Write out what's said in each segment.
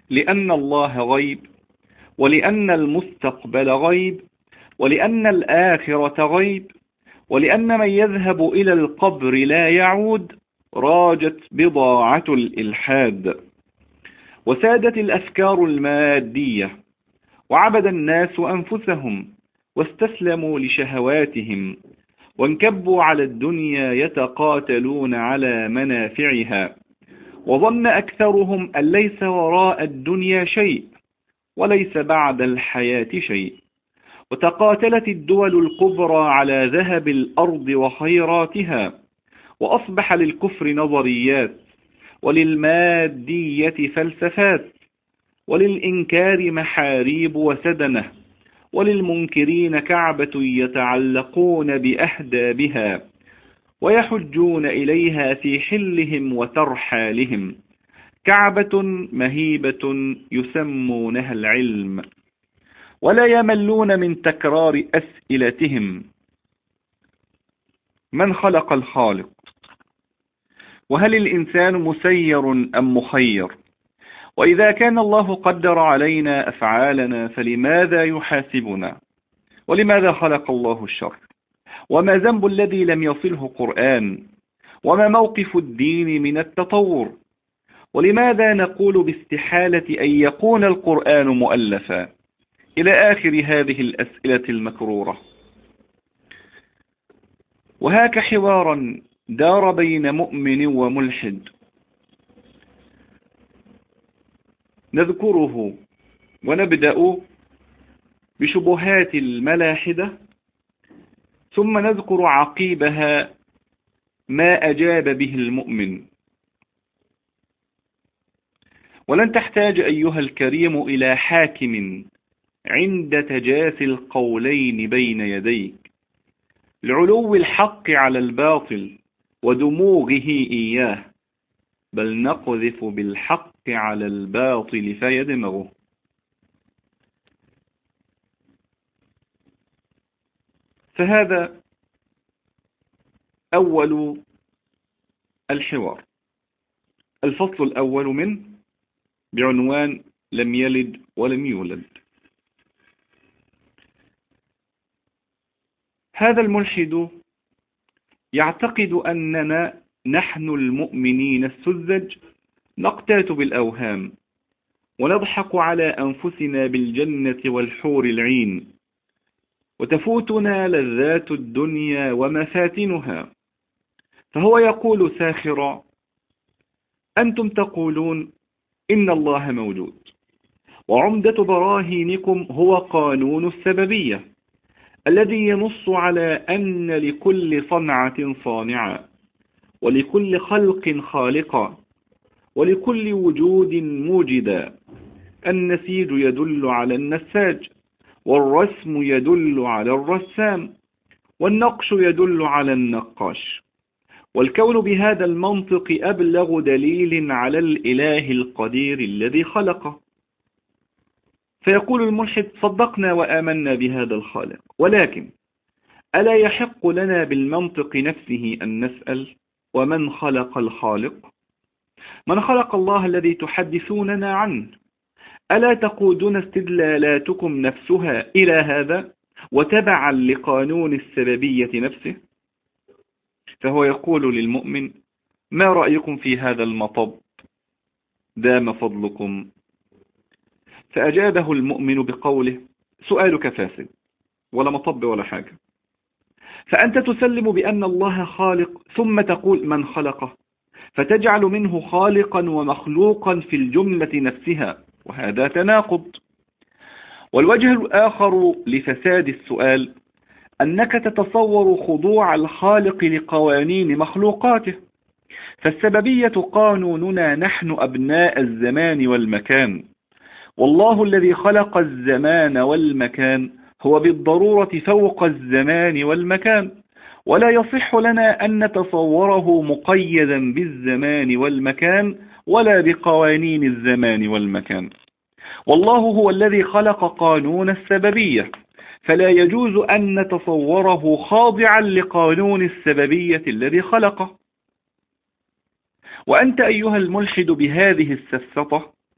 لأن الله غيب، ولأن المستقبل غيب، ولأن الآخرة غيب، ولأن من يذهب إلى القبر لا يعود، راجت بضاعة الإلحاد. وسادت الأفكار المادية، وعبد الناس أنفسهم، واستسلموا لشهواتهم، وانكبوا على الدنيا يتقاتلون على منافعها. وظن أكثرهم أن ليس وراء الدنيا شيء، وليس بعد الحياة شيء. وتقاتلت الدول الكبرى على ذهب الأرض وخيراتها، وأصبح للكفر نظريات، وللمادية فلسفات، وللإنكار محاريب وسدنة، وللمنكرين كعبة يتعلقون بأهدابها، ويحجون إليها في حلهم وترحالهم، كعبة مهيبة يسمونها العلم. ولا يملون من تكرار أسئلتهم: من خلق الخالق؟ وهل الإنسان مسير أم مخير؟ وإذا كان الله قدر علينا أفعالنا فلماذا يحاسبنا؟ ولماذا خلق الله الشر؟ وما ذنب الذي لم يصله قرآن؟ وما موقف الدين من التطور؟ ولماذا نقول باستحالة أن يكون القرآن مؤلفا؟ إلى آخر هذه الأسئلة المكرورة. وهاك حوارا دار بين مؤمن وملحد، نذكره ونبدأ بشبهات الملاحدة، ثم نذكر عقيبها ما أجاب به المؤمن. ولن تحتاج أيها الكريم إلى حاكم عند تجاسي القولين بين يديك لعلو الحق على الباطل ودموغه إياه، بل نقذف بالحق على الباطل فيدمغه. فهذا أول الحوار، الفصل الأول منه بعنوان لم يلد ولم يولد. هذا الملحد يعتقد أننا نحن المؤمنين السذج نقتات بالأوهام، ونضحك على أنفسنا بالجنة والحور العين، وتفوتنا لذات الدنيا ومفاتنها. فهو يقول ساخرا: أنتم تقولون إن الله موجود، وعمدة براهينكم هو قانون السببية الذي ينص على أن لكل صنعة صانعا، ولكل خلق خالقا، ولكل وجود موجدا. النسيج يدل على النساج، والرسم يدل على الرسام، والنقش يدل على النقاش. والكون بهذا المنطق أبلغ دليل على الإله القدير الذي خلقه. فيقول الملحد: صدقنا وآمنا بهذا الخالق، ولكن ألا يحق لنا بالمنطق نفسه أن نسأل: ومن خلق الخالق؟ من خلق الله الذي تحدثوننا عنه؟ ألا تقودون استدلالاتكم نفسها إلى هذا وتبعا لقانون السببية نفسه؟ فهو يقول للمؤمن: ما رأيكم في هذا المطب؟ دام فضلكم. فأجابه المؤمن بقوله: سؤالك فاسد، ولا مطب ولا حاجة. فأنت تسلم بأن الله خالق، ثم تقول من خلقه، فتجعل منه خالقا ومخلوقا في الجملة نفسها، وهذا تناقض. والوجه الآخر لفساد السؤال أنك تتصور خضوع الخالق لقوانين مخلوقاته. فالسببية قانوننا نحن أبناء الزمان والمكان، والله الذي خلق الزمان والمكان هو بالضرورة فوق الزمان والمكان، ولا يصح لنا أن نتصوره مقيدا بالزمان والمكان ولا بقوانين الزمان والمكان. والله هو الذي خلق قانون السببية، فلا يجوز أن نتصوره خاضعا لقانون السببية الذي خلقه. وأنت أيها الملحد بهذه السفسطة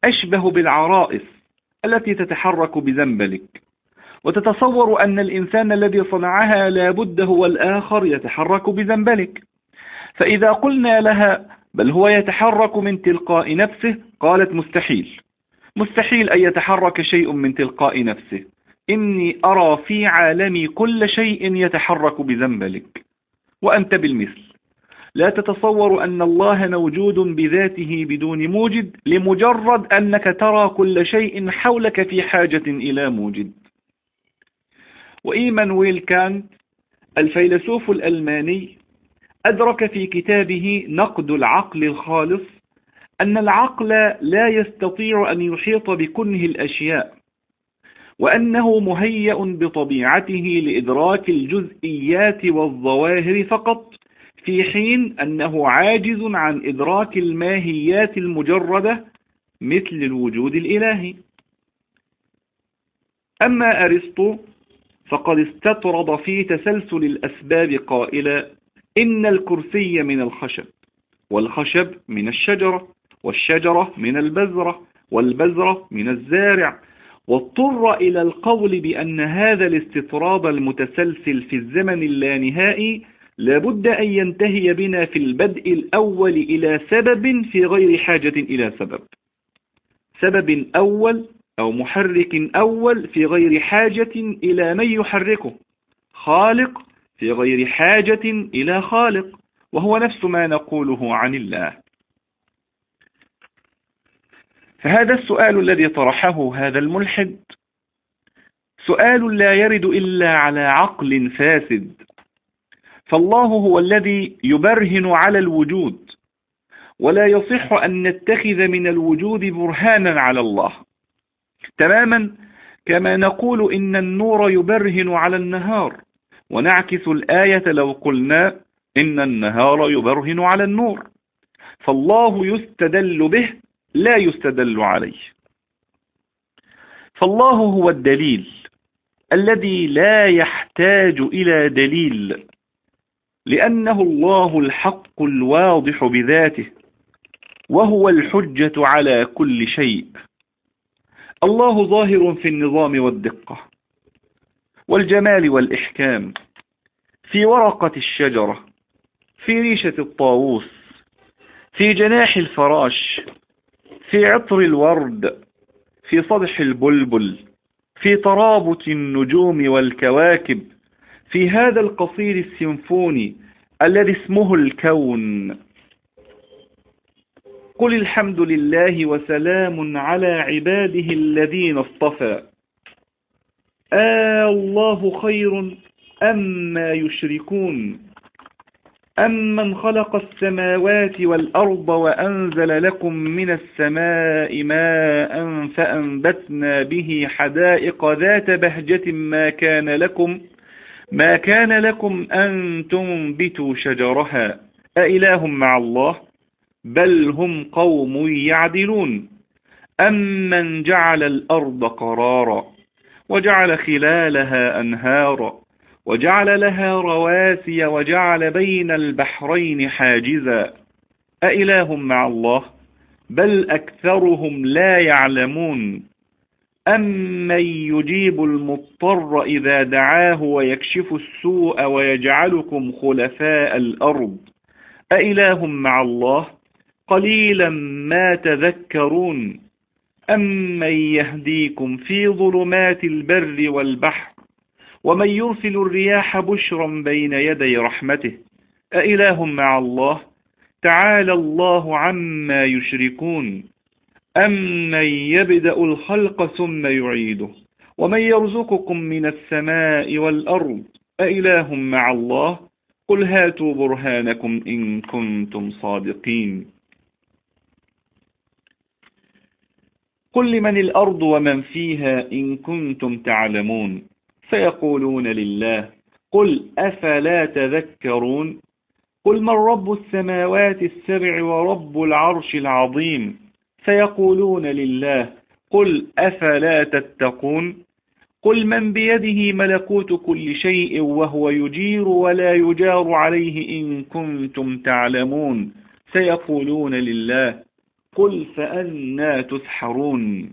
أشبه بالعرائس التي تتحرك بزنبلك، وتتصور أن الإنسان الذي صنعها لا بد هو الآخر يتحرك بزنبلك. فإذا قلنا لها بل هو يتحرك من تلقاء نفسه، قالت مستحيل، مستحيل أن يتحرك شيء من تلقاء نفسه، إني أرى في عالمي كل شيء يتحرك بزنبلك. وأنت بالمثل لا تتصور أن الله موجود بذاته بدون موجد لمجرد أنك ترى كل شيء حولك في حاجة إلى موجد. وإيمانويل كانت الفيلسوف الألماني أدرك في كتابه نقد العقل الخالص أن العقل لا يستطيع أن يحيط بكنه الأشياء، وأنه مهيأ بطبيعته لإدراك الجزئيات والظواهر فقط، في حين أنه عاجز عن إدراك الماهيات المجردة مثل الوجود الإلهي. أما أرسطو فقد استطرد في تسلسل الأسباب قائلا إن الكرسي من الخشب، والخشب من الشجرة، والشجرة من البذرة، والبذرة من الزارع، واضطر إلى القول بأن هذا الاستطراد المتسلسل في الزمن اللانهائي لابد أن ينتهي بنا في البدء الأول إلى سبب في غير حاجة إلى سبب، سبب أول أو محرك أول في غير حاجة إلى من يحركه، خالق في غير حاجة إلى خالق، وهو نفس ما نقوله عن الله. فهذا السؤال الذي طرحه هذا الملحد سؤال لا يرد إلا على عقل فاسد، فالله هو الذي يبرهن على الوجود، ولا يصح أن نتخذ من الوجود برهانا على الله، تماما كما نقول إن النور يبرهن على النهار، ونعكس الآية لو قلنا إن النهار يبرهن على النور، فالله يستدل به لا يستدل عليه. فالله هو الدليل الذي لا يحتاج إلى دليل، لأنه الله الحق الواضح بذاته، وهو الحجة على كل شيء. الله ظاهر في النظام والدقة والجمال والإحكام، في ورقة الشجرة، في ريشة الطاووس، في جناح الفراش، في عطر الورد، في صدح البلبل، في ترابط النجوم والكواكب، في هذا القصير السيمفوني الذي اسمه الكون. قل الحمد لله وسلام على عباده الذين اصطفى، الله خير أما يشركون، أمن خلق السماوات والأرض وأنزل لكم من السماء ماء فأنبتنا به حدائق ذات بهجة ما كان لكم أن تنبتوا شجرها أإله مع الله بل هم قوم يعدلون. أمن جعل الأرض قرارا وجعل خلالها أنهارا وجعل لها رواسي وجعل بين البحرين حاجزا أإله مع الله بل أكثرهم لا يعلمون. أمن يجيب المضطر إذا دعاه ويكشف السوء ويجعلكم خلفاء الأرض أإله مع الله قليلا ما تذكرون. أمن يهديكم في ظلمات البر والبحر ومن يرسل الرياح بشرا بين يدي رحمته أإله مع الله تعالى الله عما يشركون. أمن يبدأ الخلق ثم يعيده ومن يرزقكم من السماء والأرض أإله مع الله قل هاتوا برهانكم إن كنتم صادقين. قل لمن الأرض ومن فيها إن كنتم تعلمون سيقولون لله قل أفلا تذكرون. قل من رب السماوات السبع ورب العرش العظيم سيقولون لله قل أفلا تتقون. قل من بيده ملكوت كل شيء وهو يجير ولا يجار عليه إن كنتم تعلمون سيقولون لله قل فأنى تسحرون.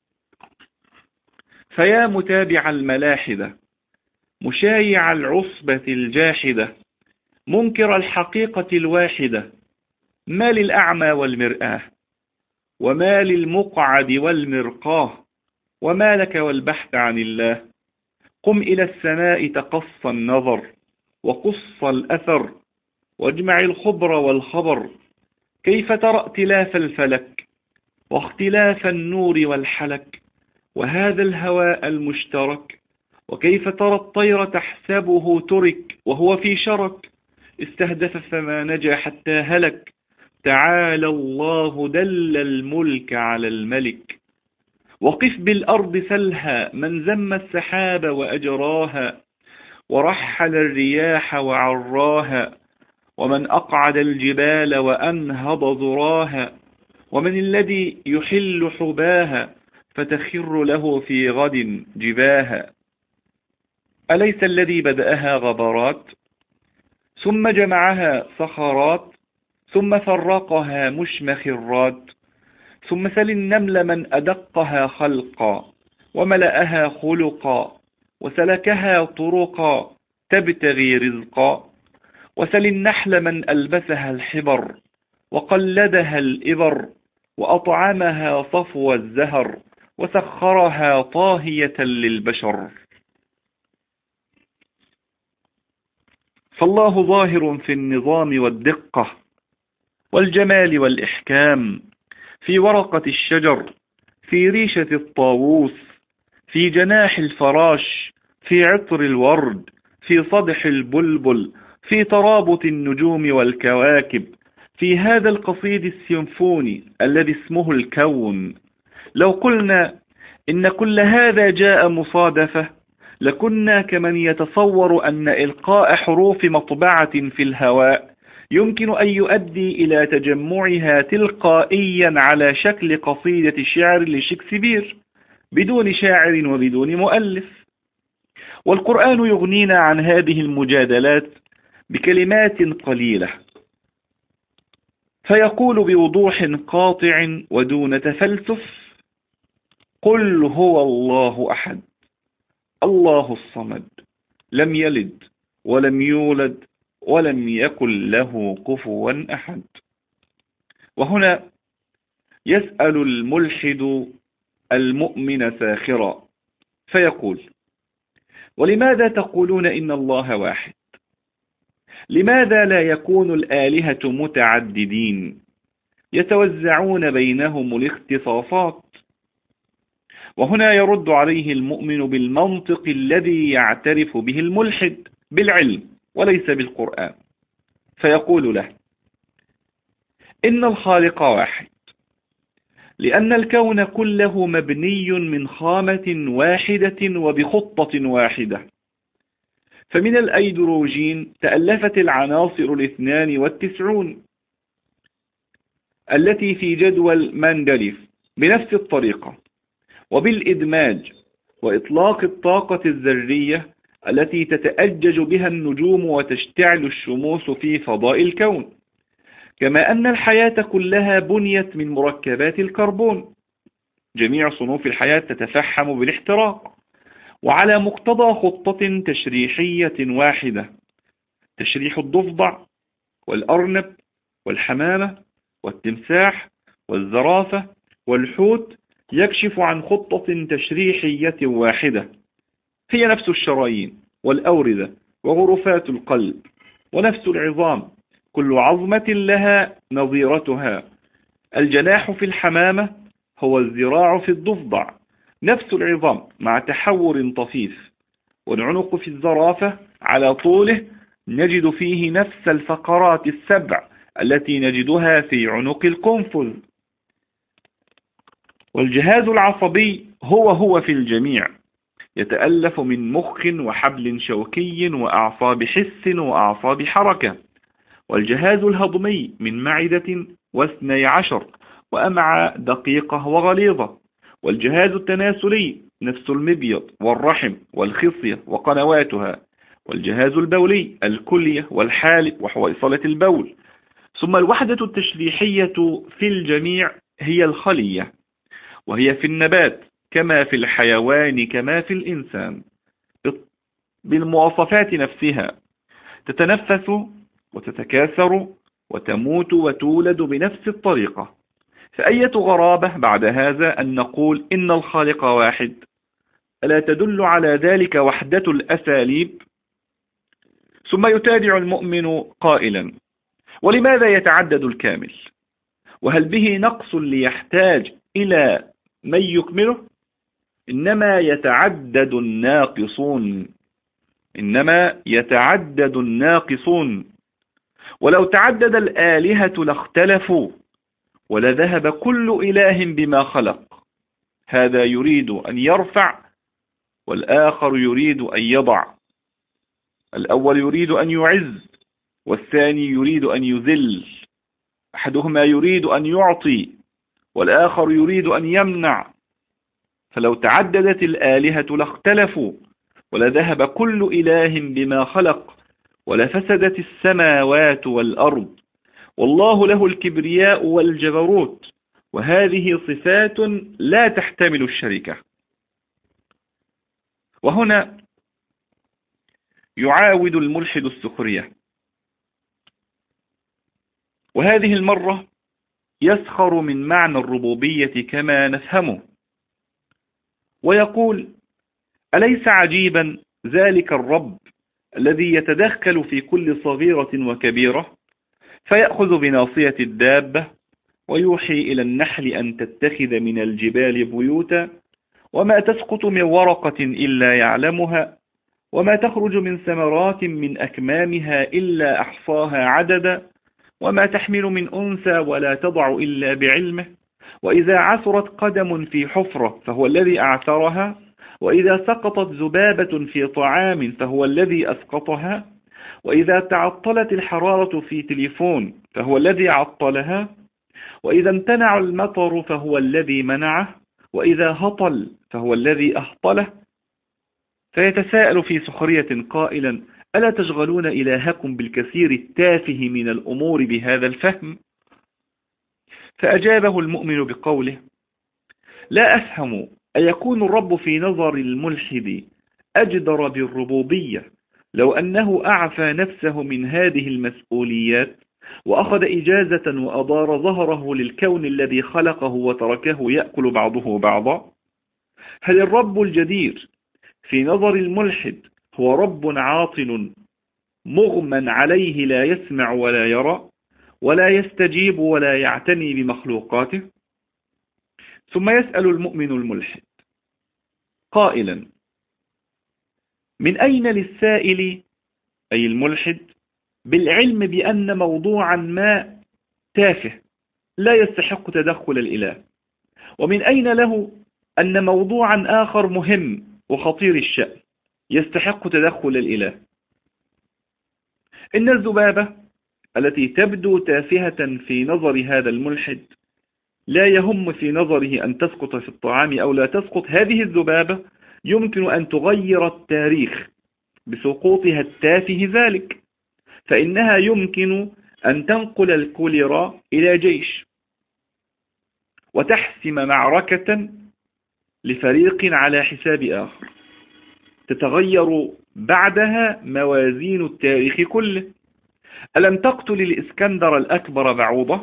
فيا متابع الملاحدة، مشايع العصبة الجاحدة، منكر الحقيقة الواحدة، ما للأعمى والمرآة، وما للمقعد والمرقاه، وما لك والبحث عن الله. قم إلى السماء تقص النظر، وقص الأثر، واجمع الخبر والخبر. كيف ترى ائتلاف الفلك، واختلاف النور والحلك، وهذا الهواء المشترك؟ وكيف ترى الطير تحسبه ترك وهو في شرك، استهدف فما نجا حتى هلك. تعالى الله دل الملك على الملك. وقف بالأرض سلها من زم السحاب وأجراها، ورحل الرياح وعراها، ومن أقعد الجبال وأنهض ذراها، ومن الذي يحل حباها فتخر له في غد جباها. أليس الذي بدأها غبرات، ثم جمعها صخرات، ثم فرقها مشمخرات؟ ثم سل النمل من أدقها خلقا، وملأها خلقا، وسلكها طرقا تبتغي رزقا. وسل النحل من ألبسها الحبر، وقلدها الإبر، وأطعمها صفو الزهر، وسخرها طاهية للبشر. فالله ظاهر في النظام والدقة والجمال والإحكام، في ورقة الشجر، في ريشة الطاووس، في جناح الفراش، في عطر الورد، في صدح البلبل، في ترابط النجوم والكواكب، في هذا القصيد السيمفوني الذي اسمه الكون. لو قلنا إن كل هذا جاء مصادفة، لكنا كمن يتصور أن إلقاء حروف مطبعة في الهواء يمكن أن يؤدي إلى تجمعها تلقائيا على شكل قصيدة شعر لشكسبير بدون شاعر وبدون مؤلف. والقرآن يغنينا عن هذه المجادلات بكلمات قليلة، فيقول بوضوح قاطع ودون تفلسف: قل هو الله أحد الله الصمد، لم يلد ولم يولد ولم يكن له كفوا أحد. وهنا يسأل الملحد المؤمن ساخرا فيقول: ولماذا تقولون إن الله واحد؟ لماذا لا يكون الآلهة متعددين يتوزعون بينهم الاختصاصات؟ وهنا يرد عليه المؤمن بالمنطق الذي يعترف به الملحد بالعلم وليس بالقرآن، فيقول له: إن الخالق واحد، لأن الكون كله مبني من خامة واحدة وبخطة واحدة. فمن الأيدروجين تألفت العناصر 92 التي في جدول مندليف بنفس الطريقة، وبالإدماج وإطلاق الطاقة الذرية التي تتأجج بها النجوم وتشتعل الشموس في فضاء الكون. كما أن الحياة كلها بنيت من مركبات الكربون، جميع صنوف الحياة تتفحم بالاحتراق، وعلى مقتضى خطة تشريحية واحدة: تشريح الضفدع والأرنب والحمامة والتمساح والزرافة والحوت يكشف عن خطة تشريحية واحدة، هي نفس الشرايين والأوردة وغرفات القلب ونفس العظام، كل عظمة لها نظيرتها. الجناح في الحمامة هو الذراع في الضفدع، نفس العظام مع تحور طفيف. والعنق في الزرافة على طوله نجد فيه نفس الفقرات 7 التي نجدها في عنق القنفذ. والجهاز العصبي هو في الجميع، يتألف من مخ وحبل شوكي وأعصاب حس وأعصاب حركة. والجهاز الهضمي من معدة و12 وأمعاء دقيقة وغليظة. والجهاز التناسلي نفس المبيض والرحم والخصية وقنواتها. والجهاز البولي الكلية والحالب وحويصلة البول. ثم الوحدة التشريحية في الجميع هي الخلية، وهي في النبات كما في الحيوان كما في الإنسان بالمواصفات نفسها، تتنفس وتتكاثر وتموت وتولد بنفس الطريقة. فأية غرابة بعد هذا أن نقول إن الخالق واحد؟ ألا تدل على ذلك وحدة الأساليب؟ ثم يتابع المؤمن قائلا: ولماذا يتعدد الكامل؟ وهل به نقص ليحتاج إلى من يكمله؟ إنما يتعدد الناقصون، إنما يتعدد الناقصون. ولو تعدد الآلهة لاختلفوا ولذهب كل إله بما خلق. هذا يريد أن يرفع والآخر يريد أن يضع، الأول يريد أن يعز والثاني يريد أن يذل، أحدهما يريد أن يعطي والآخر يريد أن يمنع. فلو تعددت الآلهة لاختلفوا ولذهب كل إله بما خلق ولفسدت السماوات والأرض، والله له الكبرياء والجبروت، وهذه صفات لا تحتمل الشركة. وهنا يعاود الملحد السخرية، وهذه المرة يسخر من معنى الربوبية كما نفهمه، ويقول: أليس عجيبا ذلك الرب الذي يتدخل في كل صغيرة وكبيرة، فيأخذ بناصية الدابة ويوحي إلى النحل أن تتخذ من الجبال بيوتا، وما تسقط من ورقة إلا يعلمها، وما تخرج من ثمرات من أكمامها إلا أحصاها عددا، وما تحمل من أنثى ولا تضع إلا بعلمه، وإذا عثرت قدم في حفرة فهو الذي أعثرها، وإذا سقطت ذبابة في طعام فهو الذي أسقطها، وإذا تعطلت الحرارة في تليفون فهو الذي عطلها، وإذا امتنع المطر فهو الذي منعه، وإذا هطل فهو الذي أهطله. فيتساءل في سخرية قائلا: ألا تشغلون إلهكم بالكثير التافه من الأمور بهذا الفهم؟ فأجابه المؤمن بقوله: لا أفهم أيكون الرب في نظر الملحد أجدر بالربوبية لو أنه أعفى نفسه من هذه المسؤوليات وأخذ إجازة وأدار ظهره للكون الذي خلقه وتركه يأكل بعضه بعضا؟ هل الرب الجدير في نظر الملحد هو رب عاطل مغمى عليه لا يسمع ولا يرى ولا يستجيب ولا يعتني بمخلوقاته؟ ثم يسأل المؤمن الملحد قائلا: من أين للسائل أي الملحد بالعلم بأن موضوعا ما تافه لا يستحق تدخل الإله؟ ومن أين له أن موضوعا آخر مهم وخطير الشأن يستحق تدخل الإله؟ إن الذبابة التي تبدو تافهة في نظر هذا الملحد لا يهم في نظره أن تسقط في الطعام أو لا تسقط. هذه الذبابة يمكن أن تغير التاريخ بسقوطها التافه ذلك، فإنها يمكن أن تنقل الكوليرا إلى جيش وتحسم معركة لفريق على حساب آخر، تتغير بعدها موازين التاريخ كله. ألم تقتل الإسكندر الأكبر بعوضة؟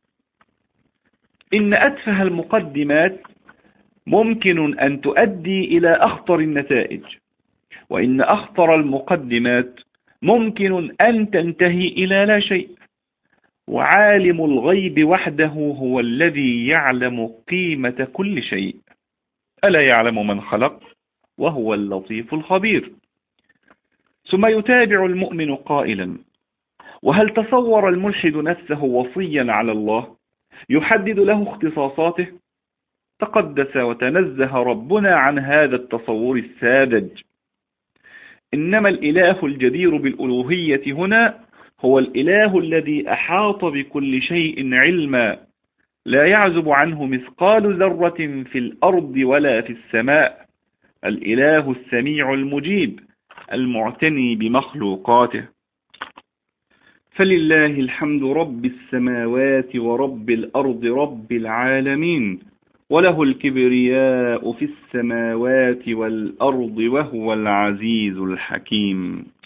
إن أتفه المقدمات ممكن أن تؤدي إلى أخطر النتائج، وإن أخطر المقدمات ممكن أن تنتهي إلى لا شيء. وعالم الغيب وحده هو الذي يعلم قيمة كل شيء. ألا يعلم من خلق وهو اللطيف الخبير. ثم يتابع المؤمن قائلا: وهل تصور الملحد نفسه وصيا على الله يحدد له اختصاصاته؟ تقدس وتنزه ربنا عن هذا التصور الساذج. إنما الإله الجدير بالألوهية هنا هو الإله الذي أحاط بكل شيء علما، لا يعزب عنه مثقال ذرة في الأرض ولا في السماء، الإله السميع المجيب المعتني بمخلوقاته. فلله الحمد رب السماوات ورب الأرض رب العالمين، وله الكبرياء في السماوات والأرض وهو العزيز الحكيم.